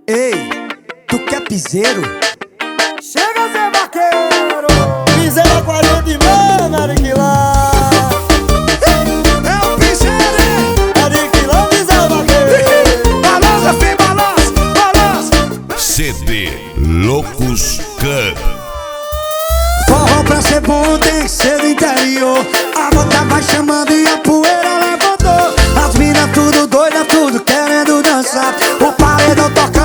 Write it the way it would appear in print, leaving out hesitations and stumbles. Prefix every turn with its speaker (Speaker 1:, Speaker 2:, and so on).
Speaker 1: Ei, tu quer piseiro?
Speaker 2: Chega, Zé Vaqueiro! Piseiro 40 mil, Ariquilá.
Speaker 1: É o piseiro, hein?
Speaker 2: Ariquilá, Zé Vaqueiro.
Speaker 1: Balança, filho, balança, balança.
Speaker 3: CD Loucos Cup.
Speaker 1: Forró pra ser bom tem que ser do interior. A bota vai chamando e a poeira levantou. As minas tudo doida, tudo querendo dançar. O paredão toca